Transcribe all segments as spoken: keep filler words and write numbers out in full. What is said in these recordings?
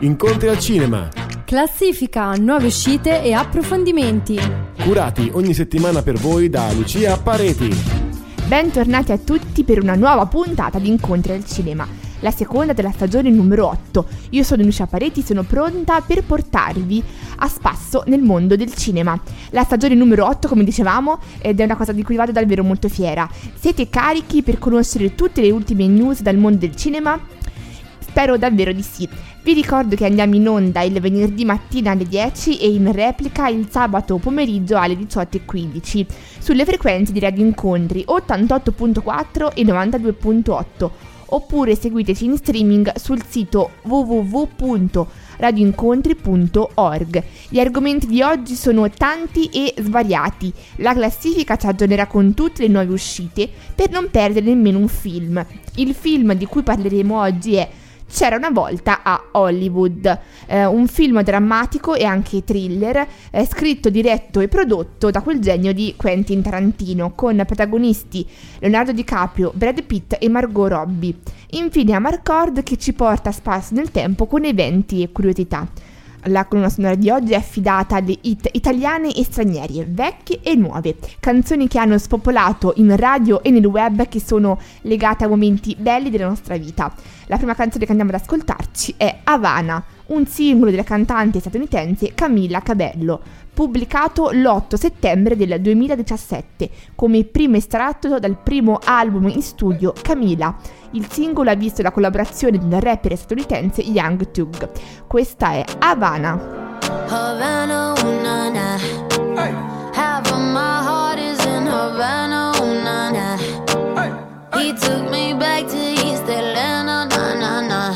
Incontri al cinema. Classifica, nuove uscite e approfondimenti. Curati ogni settimana per voi da Lucia Pareti. Bentornati a tutti per una nuova puntata di Incontri al cinema, la seconda della stagione numero otto. Io sono Lucia Pareti e sono pronta per portarvi a spasso nel mondo del cinema. La stagione numero otto, come dicevamo, ed è una cosa di cui vado davvero molto fiera. Siete carichi per conoscere tutte le ultime news dal mondo del cinema? Spero davvero di sì. Vi ricordo che andiamo in onda il venerdì mattina alle dieci e in replica il sabato pomeriggio alle diciotto e quindici sulle frequenze di Radio Incontri ottantotto virgola quattro e novantadue virgola otto, oppure seguiteci in streaming sul sito w w w punto radioincontri punto org. Gli argomenti di oggi sono tanti e svariati. La classifica ci aggiornerà con tutte le nuove uscite per non perdere nemmeno un film. Il film di cui parleremo oggi è C'era una volta a Hollywood, eh, un film drammatico e anche thriller, eh, scritto, diretto e prodotto da quel genio di Quentin Tarantino, con protagonisti Leonardo DiCaprio, Brad Pitt e Margot Robbie. Infine Amarcord, che ci porta a spasso nel tempo con eventi e curiosità. La colonna sonora di oggi è affidata alle hit italiane e straniere, vecchie e nuove, canzoni che hanno spopolato in radio e nel web, che sono legate a momenti belli della nostra vita. La prima canzone che andiamo ad ascoltarci è Havana, un singolo della cantante statunitense Camila Cabello, pubblicato l'otto settembre del duemiladiciassette come primo estratto dal primo album in studio Camila. Il singolo ha visto la collaborazione del rapper statunitense Young Thug. Questa è Havana. Havana, ooh, na, na. Hey. Half of my heart is in Havana, ooh, na, na. Hey. Hey. He took me back to East Atlanta, na, na, na.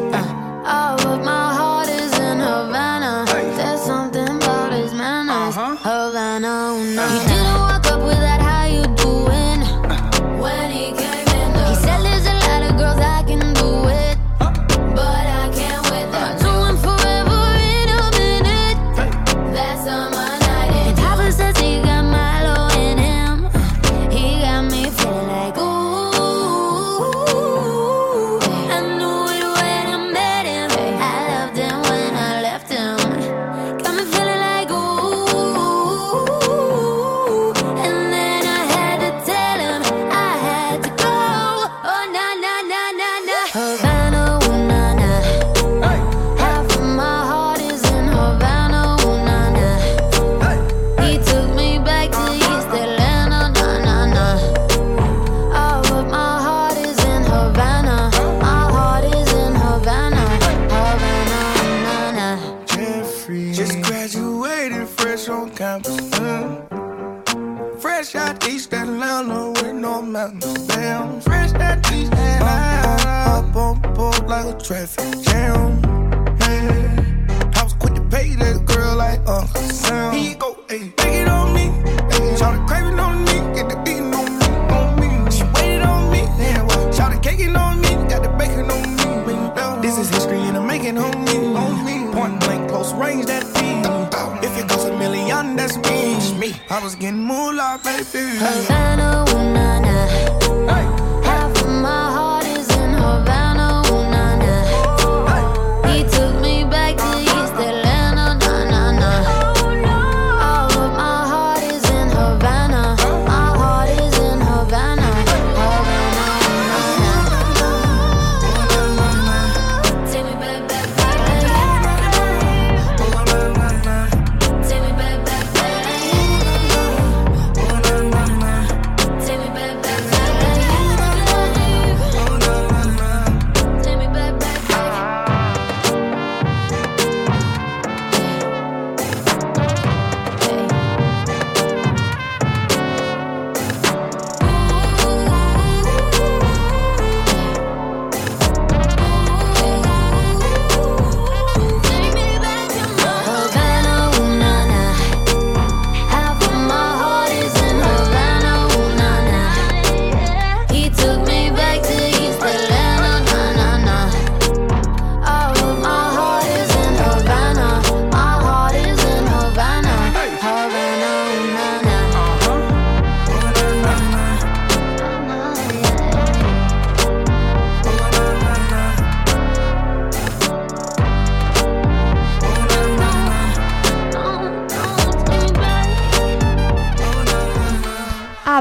Uh, all of my heart is in Havana. Hey. There's something about his manners. Uh-huh. Havana, ooh, na, na. He didn't walk up with that how you doing uh. when he came in the. He said there's a lot of girls I can do it, uh. but I can't with them. Doing forever in a minute. Hey. That's on my night. And Papa says he got Milo in him. He got me feeling like ooh. I knew it when I met him. I loved him when I left him. Got me feeling like ooh. And then I had to tell him I had to go. Oh na na na na na. Havana, ooh na na. Hey. Half of my heart is in Havana, ooh na na. Hey. He took me back to East Atlanta, na na na. All of my heart is in Havana. My heart is in Havana, Havana, na na. Jeffrey, just graduated fresh on campus. Mm. Fresh out East Atlanta with no mountains. Damn, fresh out East Atlanta. Up on board like a traffic jam. Man, I was quick to pay that girl like Uncle Sam. Here you go, ayy, take it on me. Ayy, shout the craving on me, get the beating on me, on me. She waited on me, yeah, well, shout the caking on me, got the bacon on me. This is history and I'm making on me, on me. Point blank, close range, that feed. If it goes a million, that's me. me. I was getting moolah, baby. Havana, ooh na na. Hey. Half of my heart is in Havana, ooh na na. He took me back to East Atlanta, na na na. All of my heart is in Havana. My heart is in Havana, Havana, ooh na na. Take me back, back, back. Take me back, back, back. Take me back, back, back.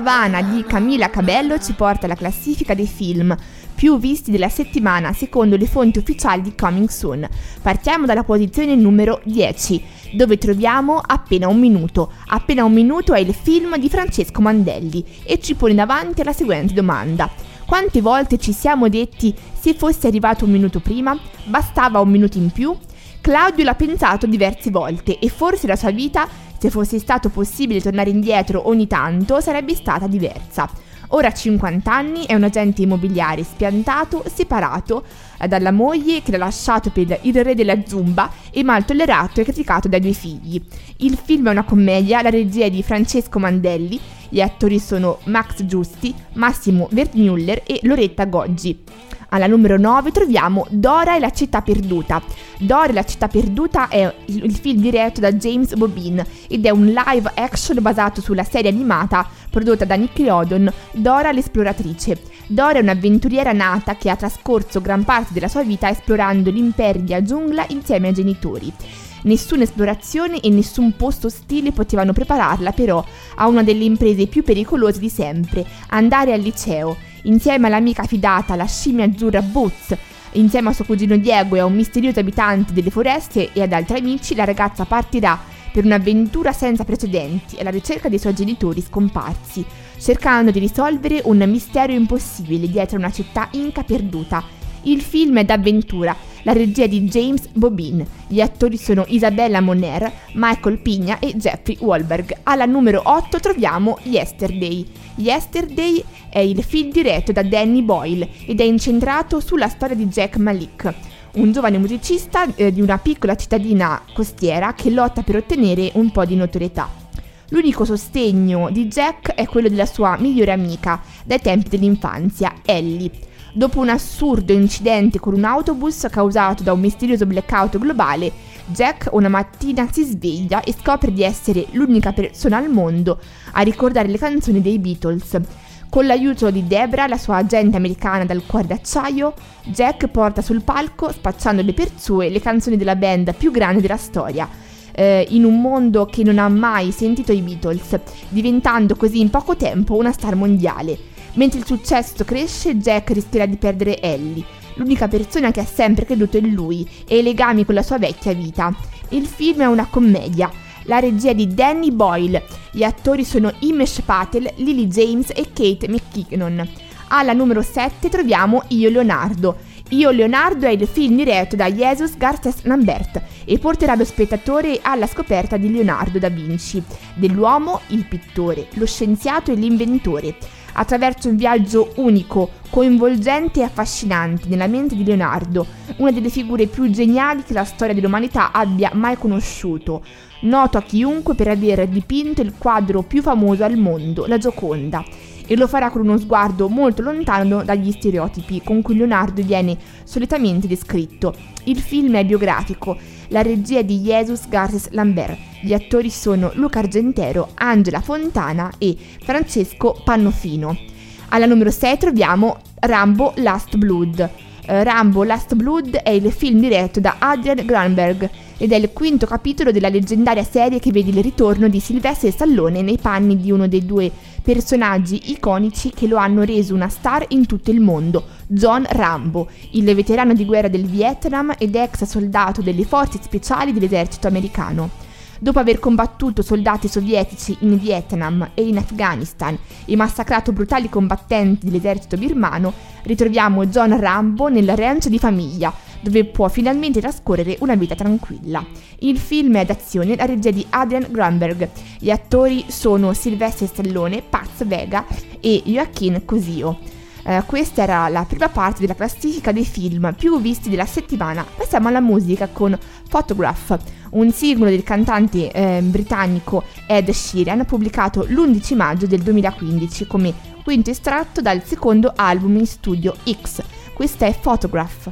Havana di Camila Cabello ci porta alla classifica dei film più visti della settimana secondo le fonti ufficiali di Coming Soon. Partiamo dalla posizione numero dieci, dove troviamo Appena un minuto. Appena un minuto è il film di Francesco Mandelli e ci pone davanti alla seguente domanda: quante volte ci siamo detti se fosse arrivato un minuto prima? Bastava un minuto in più? Claudio l'ha pensato diverse volte e forse la sua vita, se fosse stato possibile tornare indietro ogni tanto, sarebbe stata diversa. Ora ha cinquanta anni, è un agente immobiliare spiantato, separato dalla moglie che l'ha lasciato per il re della Zumba e mal tollerato e criticato dai due figli. Il film è una commedia, la regia è di Francesco Mandelli, gli attori sono Max Giusti, Massimo Vergnuller e Loretta Goggi. Alla numero nove troviamo Dora e la città perduta. Dora e la città perduta è il film diretto da James Bobin ed è un live action basato sulla serie animata prodotta da Nickelodeon, Dora l'esploratrice. Dora è un'avventuriera nata che ha trascorso gran parte della sua vita esplorando l'impervia giungla insieme ai genitori. Nessuna esplorazione e nessun posto ostile potevano prepararla però a una delle imprese più pericolose di sempre, andare al liceo. Insieme all'amica fidata, la scimmia azzurra Boots, insieme a suo cugino Diego e a un misterioso abitante delle foreste e ad altri amici, la ragazza partirà per un'avventura senza precedenti alla ricerca dei suoi genitori scomparsi, cercando di risolvere un mistero impossibile dietro una città inca perduta. Il film è d'avventura, la regia è di James Bobin, gli attori sono Isabella Moner, Michael Pigna e Jeffrey Wahlberg. Alla numero otto troviamo Yesterday. Yesterday è il film diretto da Danny Boyle ed è incentrato sulla storia di Jack Malik, un giovane musicista eh, di una piccola cittadina costiera che lotta per ottenere un po' di notorietà. L'unico sostegno di Jack è quello della sua migliore amica dai tempi dell'infanzia, Ellie. Dopo un assurdo incidente con un autobus causato da un misterioso blackout globale, Jack una mattina si sveglia e scopre di essere l'unica persona al mondo a ricordare le canzoni dei Beatles. Con l'aiuto di Debra, la sua agente americana dal cuore d'acciaio, Jack porta sul palco, spacciandole per sue, le canzoni della band più grande della storia, eh, in un mondo che non ha mai sentito i Beatles, diventando così in poco tempo una star mondiale. Mentre il successo cresce, Jack rischierà di perdere Ellie, l'unica persona che ha sempre creduto in lui e i legami con la sua vecchia vita. Il film è una commedia. La regia è di Danny Boyle, gli attori sono Himesh Patel, Lily James e Kate McKinnon. Alla numero sette troviamo Io Leonardo. Io Leonardo è il film diretto da Jesus Garces Lambert e porterà lo spettatore alla scoperta di Leonardo da Vinci, dell'uomo, il pittore, lo scienziato e l'inventore. Attraverso un viaggio unico, coinvolgente e affascinante nella mente di Leonardo, una delle figure più geniali che la storia dell'umanità abbia mai conosciuto, noto a chiunque per aver dipinto il quadro più famoso al mondo, la Gioconda, e lo farà con uno sguardo molto lontano dagli stereotipi con cui Leonardo viene solitamente descritto. Il film è biografico, la regia è di Jesus Garces Lambert, gli attori sono Luca Argentero, Angela Fontana e Francesco Pannofino. Alla numero sei troviamo Rambo Last Blood. Uh, Rambo Last Blood è il film diretto da Adrian Granberg ed è il quinto capitolo della leggendaria serie che vede il ritorno di Sylvester Stallone nei panni di uno dei due personaggi iconici che lo hanno reso una star in tutto il mondo, John Rambo, il veterano di guerra del Vietnam ed ex soldato delle forze speciali dell'esercito americano. Dopo aver combattuto soldati sovietici in Vietnam e in Afghanistan e massacrato brutali combattenti dell'esercito birmano, ritroviamo John Rambo nel ranch di famiglia, dove può finalmente trascorrere una vita tranquilla. Il film è d'azione, la regia di Adrian Granberg. Gli attori sono Sylvester Stallone, Paz Vega e Joaquin Cosio. Uh, questa era la prima parte della classifica dei film più visti della settimana. Passiamo alla musica con Photograph, un singolo del cantante eh, britannico Ed Sheeran, pubblicato l'undici maggio del duemilaquindici come quinto estratto dal secondo album in studio X. Questa è Photograph.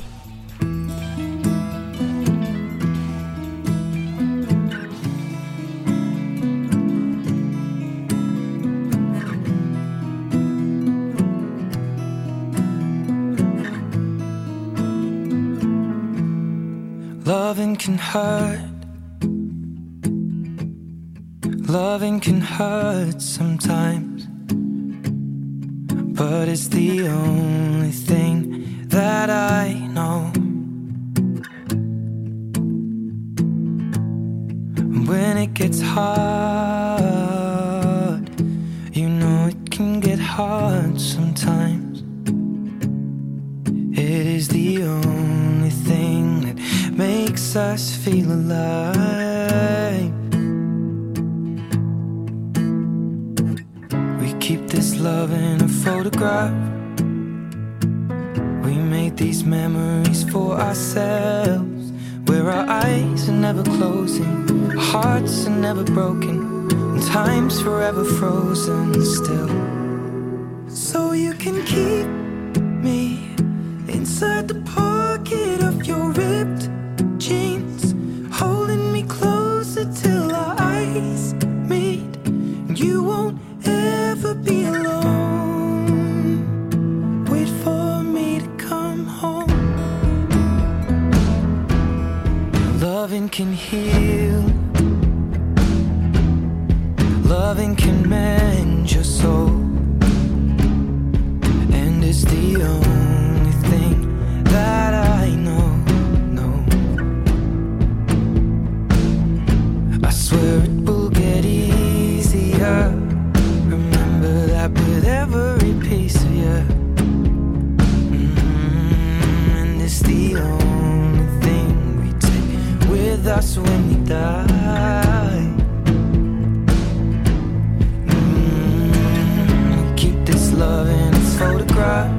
Loving can hurt. Loving can hurt sometimes. but it's the only thing that I know. When it gets hard, you know it can get hard sometimes. It is the only thing that makes us feel alive. We keep this love in a photograph. We made these memories for ourselves, where our eyes are never closing, our hearts are never broken, and time's forever frozen still. So you can keep me inside the pocket of your ripped jeans, holding me closer till our eyes meet, and you won't ever be alone. Wait for me to come home. Loving can heal, loving can mend your soul, and it's the only thing that I know, no. I swear it will get easier. Remember that with every piece of you. Mm-hmm. And it's the only thing we take with us when we die. Mm-hmm. We keep this love in its photograph.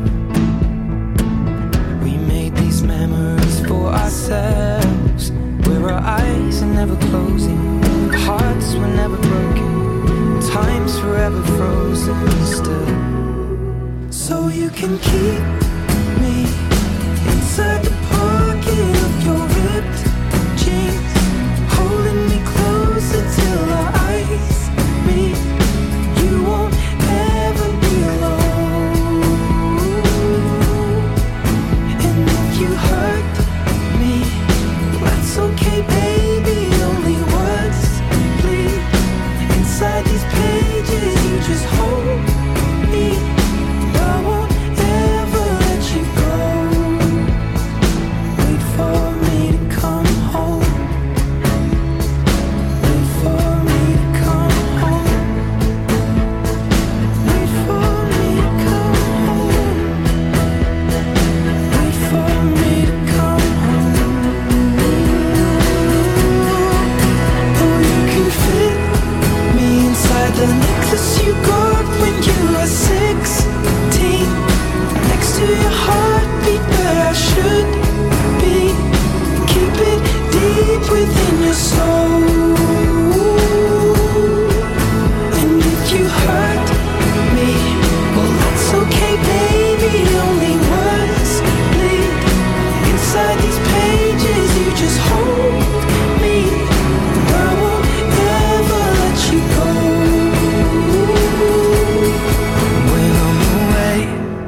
We made these memories for ourselves, where our eyes are never closing, our hearts were never broken, time's forever frozen still. So you can keep me inside the pocket of your ripped jeans, holding me closer till our eyes meet. You won't ever be alone. And if you hurt me, that's okay, baby. Only words bleed inside these pages. You just hold me. I won't ever let you go. Wait for me to come home. Wait for me to come home. Wait for me to come home. Wait for me to come home. Oh, you can fit me inside the necklace you got when you were sixteen, next to your heartbeat where I should be. Keep it deep within your soul. And if you hurt me, well, that's okay, baby. Only words bleed inside these pages. You just hold me. I won't ever let you go. When I'm away,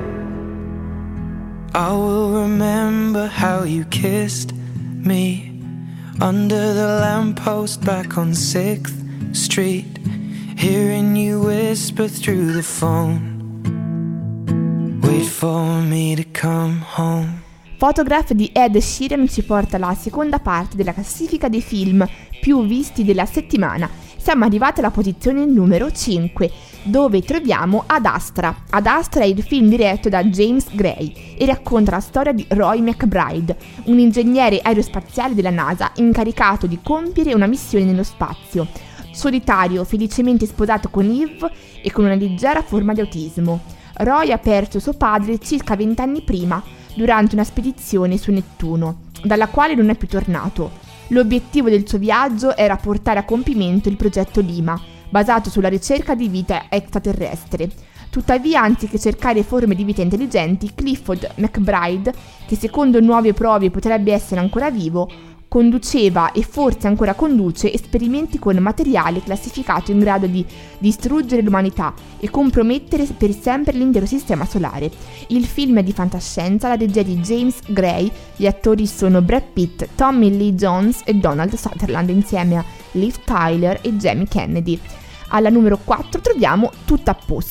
I will remember how you kissed me under the lamppost back on sixth street, hearing you whisper through the phone. Wait for me to come home. Photograph di Ed Sheeran ci porta alla seconda parte della classifica dei film più visti della settimana. Siamo arrivati alla posizione numero cinque, dove troviamo Ad Astra. Ad Astra è il film diretto da James Gray e racconta la storia di Roy McBride, un ingegnere aerospaziale della NASA incaricato di compiere una missione nello spazio. Solitario, felicemente sposato con Eve e con una leggera forma di autismo, Roy ha perso suo padre circa vent'anni prima durante una spedizione su Nettuno, dalla quale non è più tornato. L'obiettivo del suo viaggio era portare a compimento il progetto Lima, basato sulla ricerca di vita extraterrestre. Tuttavia, anziché cercare forme di vita intelligenti, Clifford McBride, che secondo nuove prove potrebbe essere ancora vivo, conduceva e forse ancora conduce esperimenti con materiale classificato in grado di distruggere l'umanità e compromettere per sempre l'intero sistema solare. Il film è di fantascienza, la regia di James Gray, gli attori sono Brad Pitt, Tommy Lee Jones e Donald Sutherland insieme a Liv Tyler e Jamie Kennedy. Alla numero quattro troviamo Tutto a posto.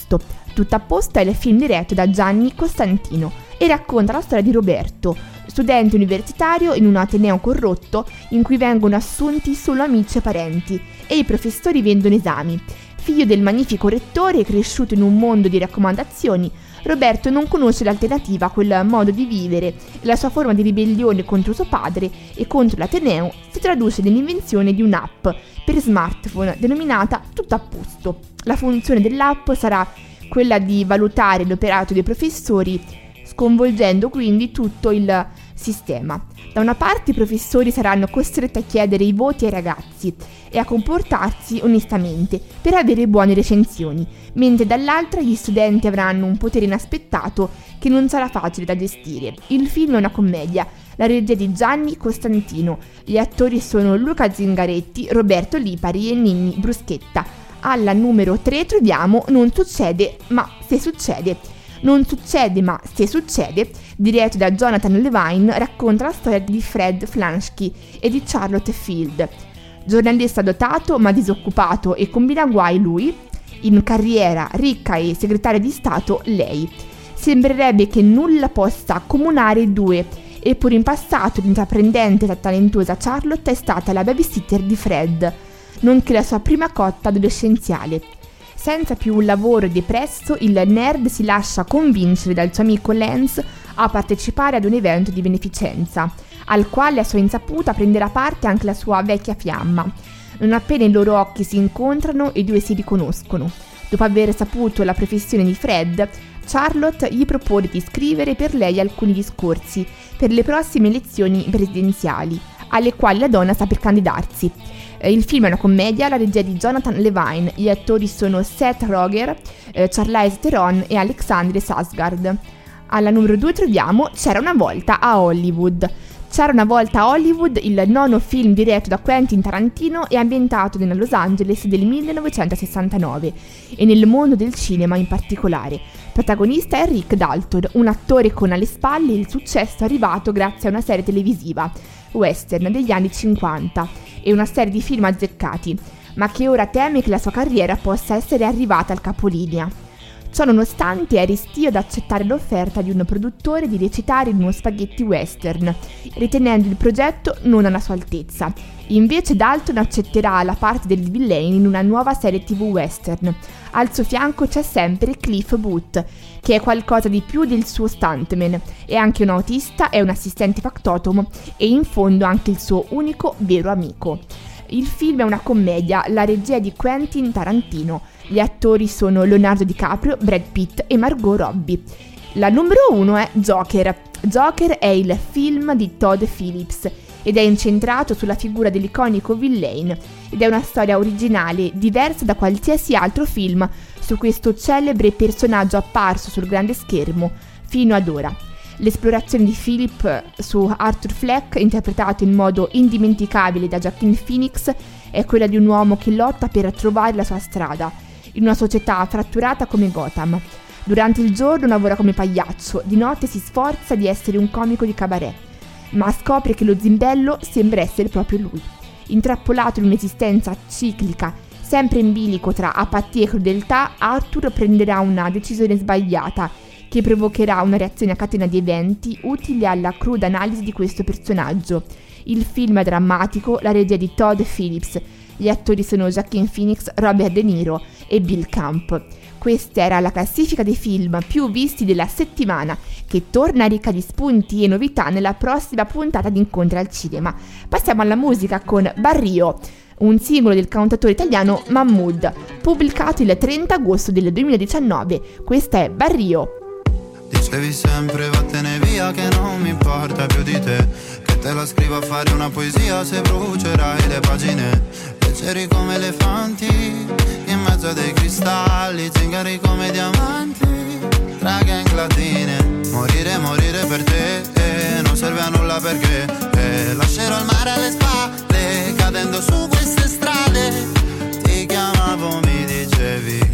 Tutto a posto è il film diretto da Gianni Costantino e racconta la storia di Roberto, studente universitario in un ateneo corrotto in cui vengono assunti solo amici e parenti e i professori vendono esami. Figlio del magnifico rettore, cresciuto in un mondo di raccomandazioni, Roberto non conosce l'alternativa a quel modo di vivere e la sua forma di ribellione contro suo padre e contro l'Ateneo si traduce nell'invenzione di un'app per smartphone denominata Tutto a posto. La funzione dell'app sarà quella di valutare l'operato dei professori, sconvolgendo quindi tutto il sistema. Da una parte i professori saranno costretti a chiedere i voti ai ragazzi e a comportarsi onestamente per avere buone recensioni, mentre dall'altra gli studenti avranno un potere inaspettato che non sarà facile da gestire. Il film è una commedia, la regia di Gianni Costantino, gli attori sono Luca Zingaretti, Roberto Lipari e Ninni Bruschetta. Alla numero tre troviamo Non succede, ma se succede. Non succede ma se succede, diretto da Jonathan Levine, racconta la storia di Fred Flansky e di Charlotte Field. Giornalista dotato ma disoccupato e combina guai lui, in carriera ricca e segretaria di Stato lei. Sembrerebbe che nulla possa accomunare i due, eppure in passato l'intraprendente e talentuosa Charlotte è stata la babysitter di Fred, nonché la sua prima cotta adolescenziale. Senza più un lavoro e depresso, il nerd si lascia convincere dal suo amico Lance a partecipare ad un evento di beneficenza, al quale a sua insaputa prenderà parte anche la sua vecchia fiamma. Non appena i loro occhi si incontrano, i due si riconoscono. Dopo aver saputo la professione di Fred, Charlotte gli propone di scrivere per lei alcuni discorsi per le prossime elezioni presidenziali, alle quali la donna sta per candidarsi. Il film è una commedia, la regia di Jonathan Levine, gli attori sono Seth Rogen, eh, Charlize Theron e Alexandre Skarsgård. Alla numero due troviamo C'era una volta a Hollywood. C'era una volta a Hollywood, il nono film diretto da Quentin Tarantino e ambientato nella Los Angeles del millenovecentosessantanove e nel mondo del cinema in particolare. Protagonista è Rick Dalton, un attore con alle spalle il successo arrivato grazie a una serie televisiva, western degli anni cinquanta, e una serie di film azzeccati, ma che ora teme che la sua carriera possa essere arrivata al capolinea. Ciò nonostante è restio ad accettare l'offerta di un produttore di recitare in uno spaghetti western, ritenendo il progetto non alla sua altezza. Invece Dalton accetterà la parte del villain in una nuova serie tv western. Al suo fianco c'è sempre Cliff Booth, che è qualcosa di più del suo stuntman, è anche un autista, è un assistente factotum e in fondo anche il suo unico vero amico. Il film è una commedia, la regia è di Quentin Tarantino. Gli attori sono Leonardo DiCaprio, Brad Pitt e Margot Robbie. La numero uno è Joker. Joker è il film di Todd Phillips ed è incentrato sulla figura dell'iconico villain ed è una storia originale, diversa da qualsiasi altro film su questo celebre personaggio apparso sul grande schermo fino ad ora. L'esplorazione di Philip su Arthur Fleck, interpretato in modo indimenticabile da Joaquin Phoenix, è quella di un uomo che lotta per trovare la sua strada in una società fratturata come Gotham. Durante il giorno lavora come pagliaccio, di notte si sforza di essere un comico di cabaret, ma scopre che lo zimbello sembra essere proprio lui. Intrappolato in un'esistenza ciclica, sempre in bilico tra apatia e crudeltà, Arthur prenderà una decisione sbagliata che provocherà una reazione a catena di eventi utili alla cruda analisi di questo personaggio. Il film è drammatico, la regia è di Todd Phillips, gli attori sono Joaquin Phoenix, Robert De Niro e Bill Camp. Questa era la classifica dei film più visti della settimana, che torna ricca di spunti e novità nella prossima puntata di Incontri al Cinema. Passiamo alla musica con Barrio, un singolo del cantautore italiano Mahmood, pubblicato il trenta agosto del duemiladiciannove. Questa è Barrio. Dicevi sempre vattene via che non mi importa più di te, che te la scrivo a fare una poesia se brucerai le pagine, leggeri come elefanti in mezzo a dei cristalli, zingari come diamanti tra gang latine. Morire, morire per te eh, non serve a nulla perché eh, lascerò il mare alle spalle cadendo su queste strade. Ti chiamavo, mi dicevi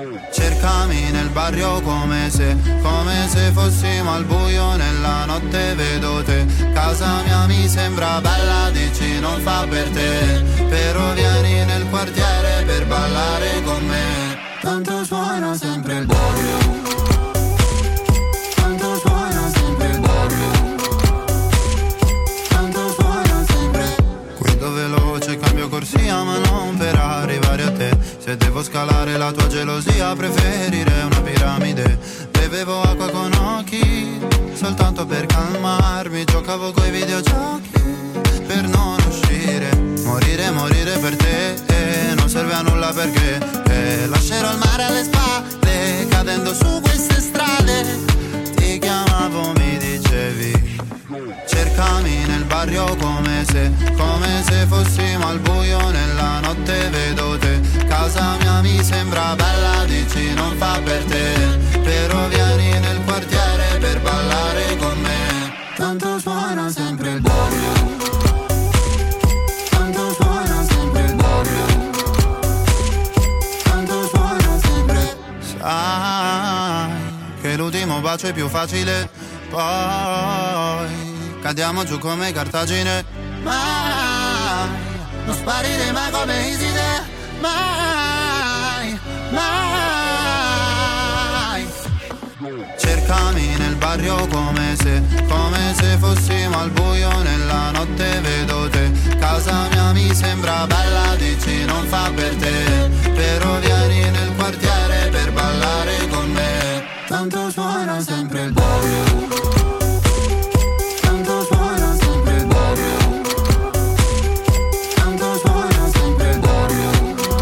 cercami nel barrio come se, come se fossimo al buio nella notte vedo te. Casa mia mi sembra bella, dici non fa per te, però vieni nel quartiere per ballare con me. Tanto suona sempre il barrio. scalare la tua gelosia, preferirei una piramide. Bevevo acqua con occhi, soltanto per calmarmi. Giocavo coi videogiochi, per non uscire. Morire, morire per te, eh, non serve a nulla perché eh, lascerò il mare alle spalle, cadendo su queste strade. Ti chiamavo, mi dicevi, cercami nel barrio come se, come se fossimo al buio nella notte, vedo te. Casa mia mi sembra bella, dici non fa per te, però vieni nel quartiere per ballare con me. Tanto suona sempre il barrio, tanto suona sempre il barrio, tanto suona sempre. Sai che l'ultimo bacio è più facile, poi cadiamo giù come Cartagine. Mai, non sparire mai come Iside, mai, mai. Cercami nel barrio come se, come se fossimo al buio nella notte, vedo te. Casa mia mi sembra bella, dici non fa per te, però vieni nel quartiere per ballare con me. Tanto suona sempre il barrio, tanto suona sempre il barrio, tanto suona sempre il barrio,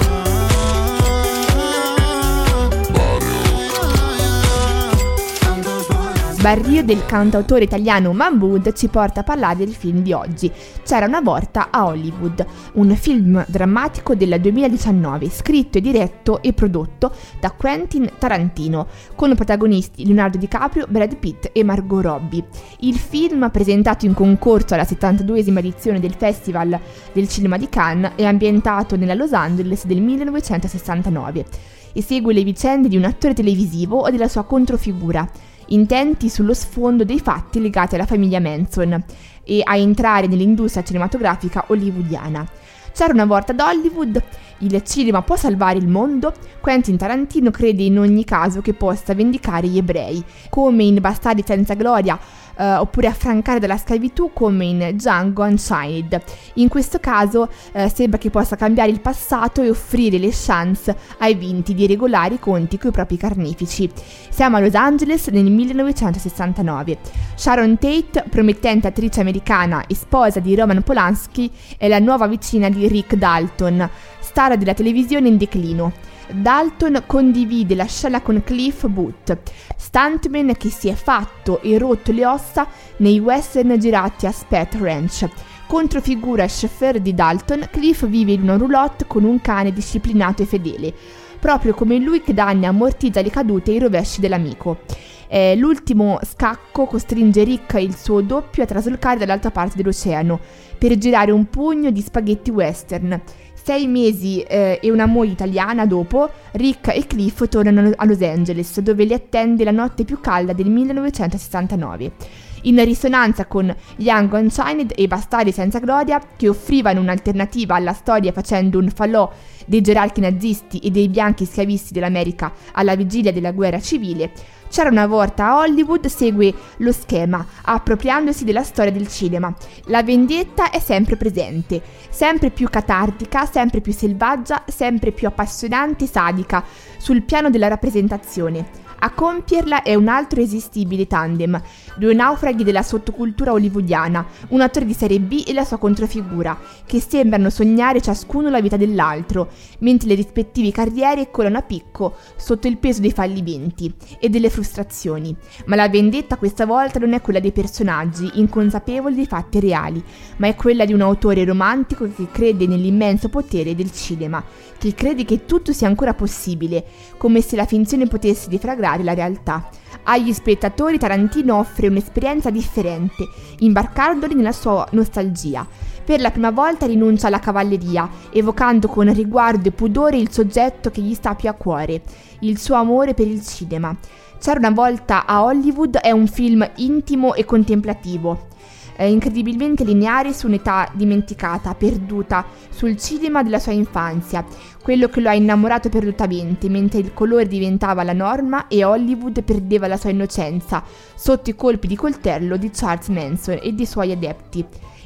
tanto suona. Barrio del cantautore italiano Mahmood ci porta a parlare del film di oggi, C'era una volta a Hollywood, un film drammatico del duemiladiciannove, scritto e diretto e prodotto da Quentin Tarantino, con protagonisti Leonardo DiCaprio, Brad Pitt e Margot Robbie. Il film, presentato in concorso alla settantaduesima edizione del Festival del Cinema di Cannes, è ambientato nella Los Angeles del millenovecentosessantanove e segue le vicende di un attore televisivo o della sua controfigura, intenti sullo sfondo dei fatti legati alla famiglia Manson e a entrare nell'industria cinematografica hollywoodiana. C'era una volta ad Hollywood, il cinema può salvare il mondo? Quentin Tarantino crede in ogni caso che possa vendicare gli ebrei, come in Bastardi senza gloria, eh, oppure affrancare dalla schiavitù come in Django Unchained. In questo caso eh, sembra che possa cambiare il passato e offrire le chance ai vinti di regolare i conti coi propri carnefici. Siamo a Los Angeles nel millenovecentosessantanove. Sharon Tate, promettente attrice americana e sposa di Roman Polanski, è la nuova vicina di Rick Dalton, star della televisione in declino. Dalton condivide la scena con Cliff Booth, stuntman che si è fatto e rotto le ossa nei western girati a Spet Ranch. Controfigura chauffeur di Dalton, Cliff vive in una roulotte con un cane disciplinato e fedele, proprio come lui che da anni ammortizza le cadute e i rovesci dell'amico. Eh, l'ultimo scacco costringe Rick e il suo doppio a trasolcare dall'altra parte dell'oceano per girare un pugno di spaghetti western. Sei mesi eh, e una moglie italiana dopo, Rick e Cliff tornano a Los Angeles, dove li attende la notte più calda del millenovecentosessantanove. In risonanza con Young Unchained e Bastardi senza gloria, che offrivano un'alternativa alla storia facendo un falò dei gerarchi nazisti e dei bianchi schiavisti dell'America alla vigilia della guerra civile, C'era una volta a Hollywood segue lo schema, appropriandosi della storia del cinema. La vendetta è sempre presente, sempre più catartica, sempre più selvaggia, sempre più appassionante e sadica sul piano della rappresentazione. A compierla è un altro irresistibile tandem, due naufraghi della sottocultura hollywoodiana, un attore di serie B e la sua controfigura, che sembrano sognare ciascuno la vita dell'altro, mentre le rispettive carriere colano a picco sotto il peso dei fallimenti e delle frustrazioni. Ma la vendetta questa volta non è quella dei personaggi, inconsapevoli dei fatti reali, ma è quella di un autore romantico che crede nell'immenso potere del cinema, che crede che tutto sia ancora possibile, come se la finzione potesse defragrare la realtà. Agli spettatori Tarantino offre un'esperienza differente, imbarcandoli nella sua nostalgia. Per la prima volta rinuncia alla cavalleria, evocando con riguardo e pudore il soggetto che gli sta più a cuore, il suo amore per il cinema. C'era una volta a Hollywood è un film intimo e contemplativo, eh, incredibilmente lineare su un'età dimenticata, perduta, sul cinema della sua infanzia, quello che lo ha innamorato perdutamente, mentre il colore diventava la norma e Hollywood perdeva la sua innocenza sotto i colpi di coltello di Charles Manson e dei suoi adepti.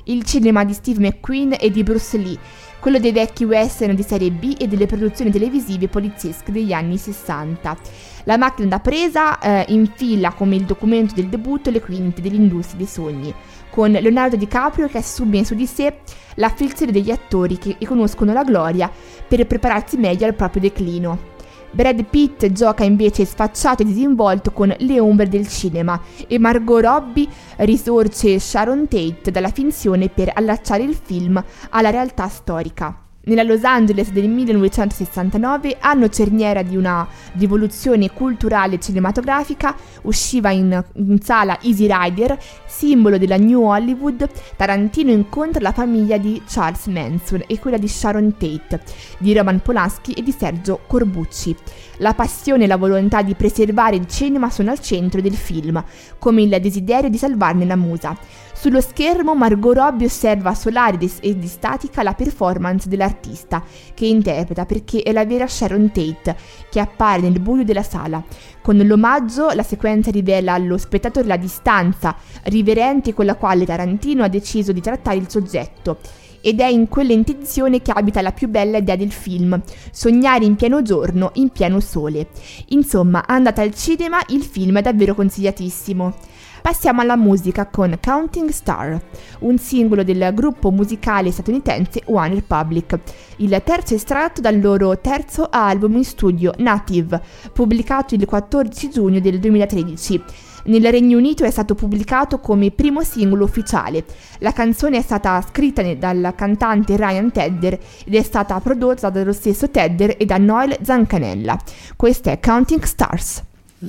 il cinema di Steve McQueen e di Bruce Lee, quello dei vecchi western di serie B e delle produzioni televisive poliziesche degli anni sessanta. La macchina da presa eh, infila come il documento del debutto le quinte dell'industria dei sogni, con Leonardo DiCaprio che assume su di sé l'afflizione degli attori che conoscono la gloria per prepararsi meglio al proprio declino. Brad Pitt gioca invece sfacciato e disinvolto con le ombre del cinema e Margot Robbie risorge Sharon Tate dalla finzione per allacciare il film alla realtà storica. Nella Los Angeles del millenovecentosessantanove, anno cerniera di una rivoluzione culturale cinematografica, usciva in, in sala Easy Rider, simbolo della New Hollywood. Tarantino incontra la famiglia di Charles Manson e quella di Sharon Tate, di Roman Polanski e di Sergio Corbucci. La passione e la volontà di preservare il cinema sono al centro del film, come il desiderio di salvarne la musa. Sullo schermo Margot Robbie osserva solare ed statica la performance dell'artista che interpreta, perché è la vera Sharon Tate che appare nel buio della sala. Con l'omaggio la sequenza rivela allo spettatore la distanza riverente con la quale Tarantino ha deciso di trattare il soggetto. Ed è in quell'intenzione che abita la più bella idea del film: sognare in pieno giorno, in pieno sole. Insomma, andate al cinema, il film è davvero consigliatissimo. Passiamo alla musica con Counting Star, un singolo del gruppo musicale statunitense One Republic, il terzo estratto dal loro terzo album in studio Native, pubblicato il quattordici giugno del duemilatredici. Nel Regno Unito è stato pubblicato come primo singolo ufficiale. La canzone è stata scritta dal cantante Ryan Tedder ed è stata prodotta dallo stesso Tedder e da Noel Zancanella. Questa è Counting Stars.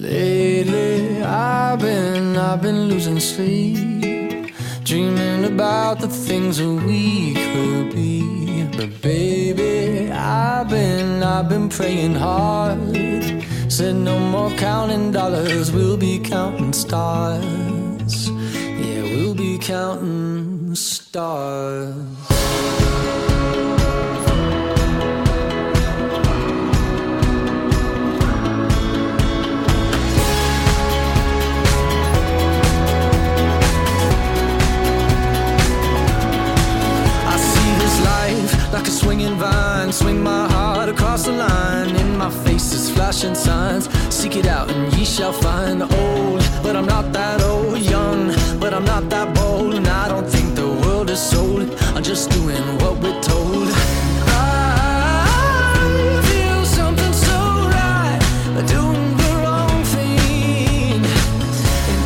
Lately I've been, I've been losing sleep, dreaming about the things that we could be. But baby, I've been, I've been praying hard. Said no more counting dollars, we'll be counting stars. Yeah, we'll be counting stars. Like a swinging vine, swing my heart across the line. In my face is flashing signs. Seek it out and ye shall find. Old, but I'm not that old. Young, but I'm not that bold. And I don't think the world is sold. I'm just doing what we're told. I feel something so right, doing the wrong thing. And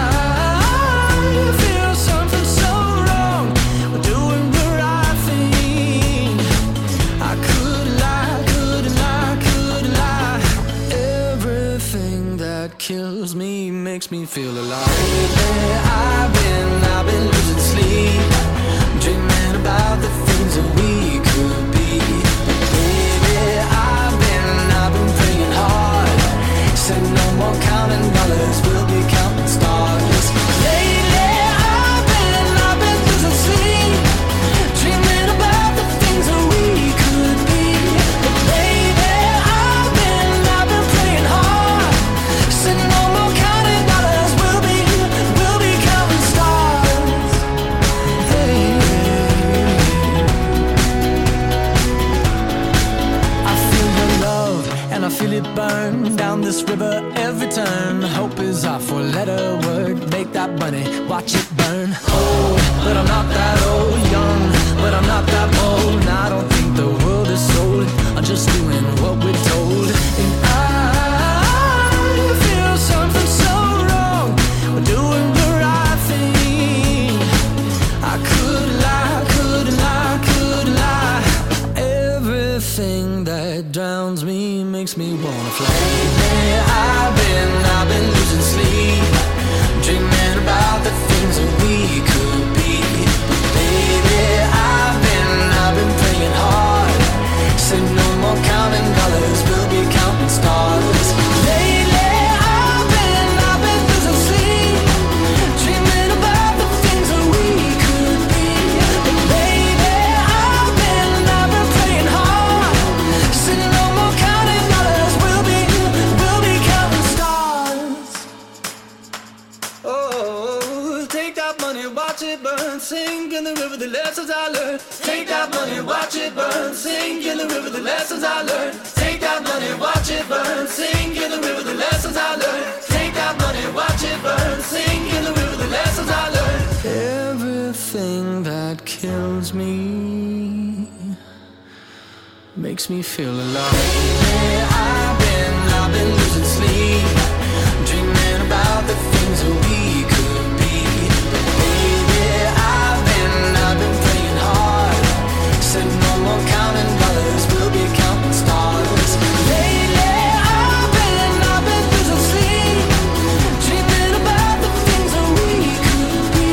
I feel something so wrong, doing the right thing. I could lie, could lie, could lie. Everything that kills me makes me feel alive. Lately I've been, I've been losing sleep, dreaming about the things that we could be. Baby, I've been, I've been praying hard. Said no more counting dollars, we'll be counting stars. Lately I've been, I've been losing sleep, dreaming about the things that we could be. But baby, I've been, I've been praying hard. Said no more counting dollars, we'll be, we'll be counting stars. Hey. I feel your love and I feel it burn down this river every turn. Hope is our four-letter word. Make that money, watch it burn. Old, but I'm not that old. Young, but I'm not that bold. And I don't think the world is sold. I'm just doing what we're told. And I feel something so wrong, we're doing the right thing. I could lie, could lie, could lie. Everything that drowns me makes me wanna fly. Lately I've been, I've been losing sleep, dreaming about the things that we could be. But baby, I've been, I've been praying hard. Said no more counting dollars, we'll be counting stars. Lately I've been, I've been losing sleep, dreaming about the things that we could be. But baby, I've been, I've been praying hard. Said no more counting dollars, we'll be, we'll be counting stars. Oh. learned. Take that money, watch it burn. Sing in the river the lessons I learned. Take that money, watch it burn. Sing in the river the lessons I learned. Take that money, watch it burn. Sing in the river the lessons I learned. Everything that kills me makes me feel alive. Lately I've been, I've been losing sleep, dreaming about the things that we could be. Baby, I've been, I've been praying hard. Said no more counting dollars, we'll be counting stars. Lately I've been, I've been losing sleep, dreaming about the things that we could be.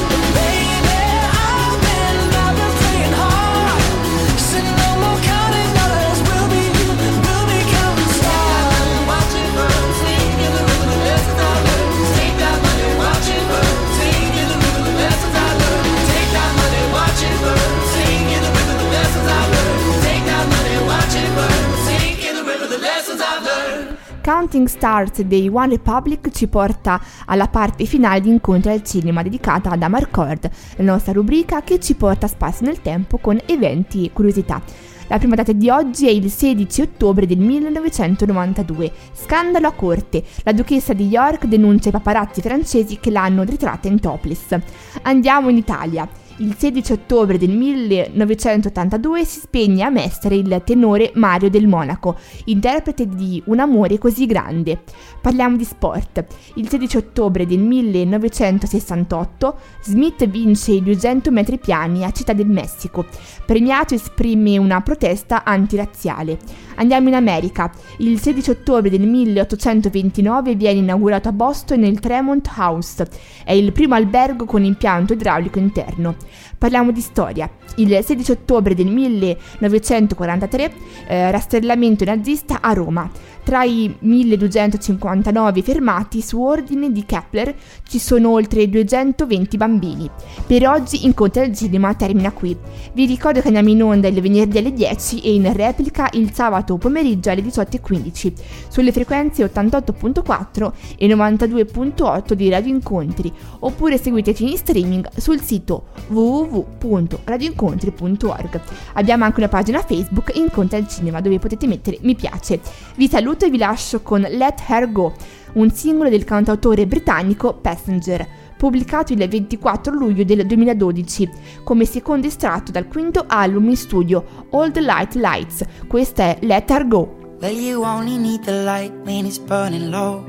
Baby, I've been, I've been praying hard. Said no more counting dollars, we'll be, we'll be counting stars. Watch it burn, sing in the river the lessons I learned. Take that money, watch it burn, sing in the river the lessons I learned. Take that money, watch it burn, sing in the river the lessons I learned. Take that money, watch it burn, sing in the river the lessons I learned. Counting Stars dei One Republic ci porta alla parte finale di Incontri al Cinema dedicata ad Amarcord, la nostra rubrica che ci porta a spazio nel tempo con eventi e curiosità. La prima data di oggi è il sedici ottobre del millenovecentonovantadue. Scandalo a corte. La duchessa di York denuncia i paparazzi francesi che l'hanno ritratta in topless. Andiamo in Italia. Il sedici ottobre del millenovecentottantadue si spegne a Mestre il tenore Mario del Monaco, interprete di Un amore così grande. Parliamo di sport. Il sedici ottobre del millenovecentosessantotto Smith vince i duecento metri piani a Città del Messico. Premiato esprime una protesta antirazziale. Andiamo in America. Il sedici ottobre del milleottocentoventinove viene inaugurato a Boston il Tremont House. È il primo albergo con impianto idraulico interno. Parliamo di storia. Il sedici ottobre del millenovecentoquarantatré, eh, rastrellamento nazista a Roma. Tra i milleduecentocinquantanove fermati su ordine di Kepler ci sono oltre duecentoventi bambini. Per oggi Incontri al Cinema termina qui. Vi ricordo che andiamo in onda il venerdì alle dieci e in replica il sabato pomeriggio alle diciotto e quindici sulle frequenze ottantotto virgola quattro e novantadue virgola otto di Radio Incontri, oppure seguiteci in streaming sul sito w w w punto radio incontri punto org. Abbiamo anche una pagina Facebook Incontri al Cinema dove potete mettere mi piace. Vi saluto e vi lascio con Let Her Go, un singolo del cantautore britannico Passenger, pubblicato il ventiquattro luglio del duemiladodici come secondo estratto dal quinto album in studio All the Light Lights. Questa è Let Her Go. Well, you only need the light when it's burning low.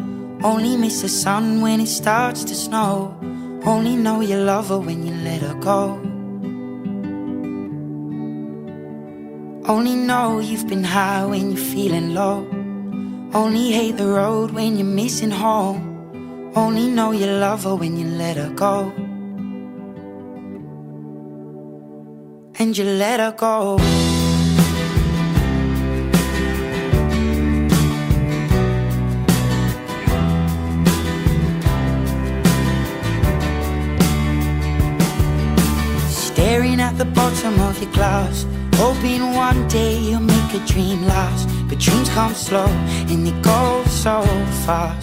Only miss the sun when it starts to snow. Only know you love her when you let her go. Only know you've been high when you're feeling low. Only hate the road when you're missing home. Only know you love her when you let her go. And you let her go. Staring at the bottom of your glass, hoping one day you'll make a dream last. But dreams come slow and they go so fast.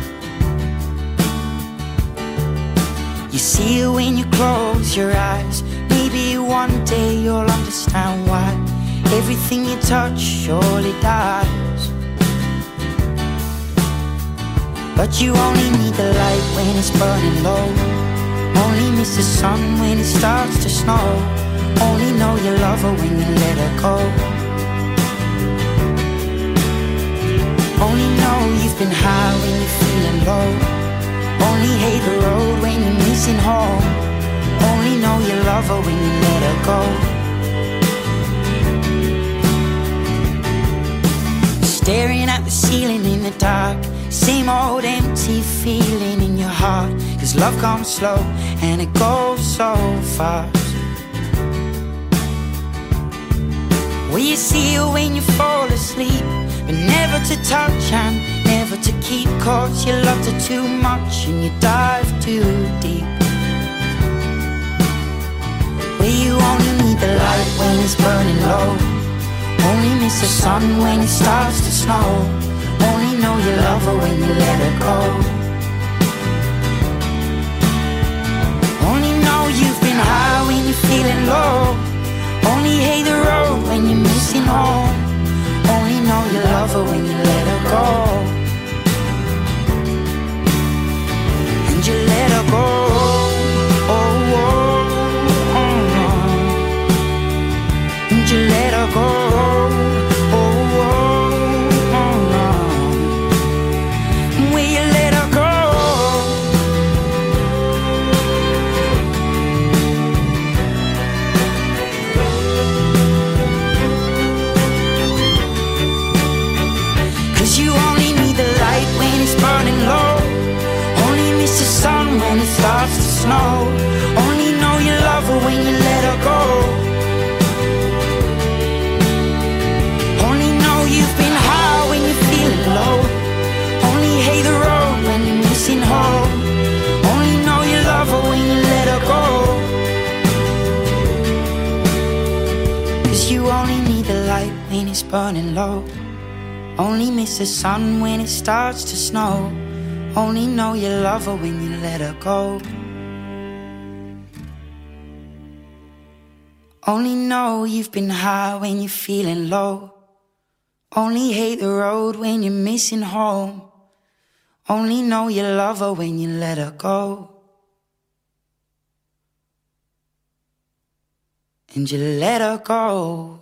You see it when you close your eyes. Maybe one day you'll understand why everything you touch surely dies. But you only need the light when it's burning low. Only miss the sun when it starts to snow. Only know you love her when you let her go. Only know you've been high when you're feeling low. Only hate the road when you're missing home. Only know you love her when you let her go. Staring at the ceiling in the dark, same old empty feeling in your heart. Cause love comes slow and it goes so fast. Well, you see it when you fall asleep, but never to touch and never to keep. Cause you loved her too much and you dive too deep. Well, you only need the light when it's burning low. Only miss the sun when it starts to snow. Only know you love her when you let her go. Only know you've been high when you're feeling low. Only hate the road when you're missing home. Only know you love her when you let her go. And you let her go. Oh, oh, oh, oh. And you let her go. Oh, oh, oh, oh. Will you let her go? Cause you only need the light when it's burning low. Only miss the sun when it starts to snow. Only know you love her when you let her go. Only know you've been high when you're feeling low. Only hate the road when you're missing home. Only know you love her when you let her go. Cause you only need the light when it's burning low. Only miss the sun when it starts to snow. Only know you love her when you let her go. Only know you've been high when you're feeling low. Only hate the road when you're missing home. Only know you love her when you let her go. And you let her go.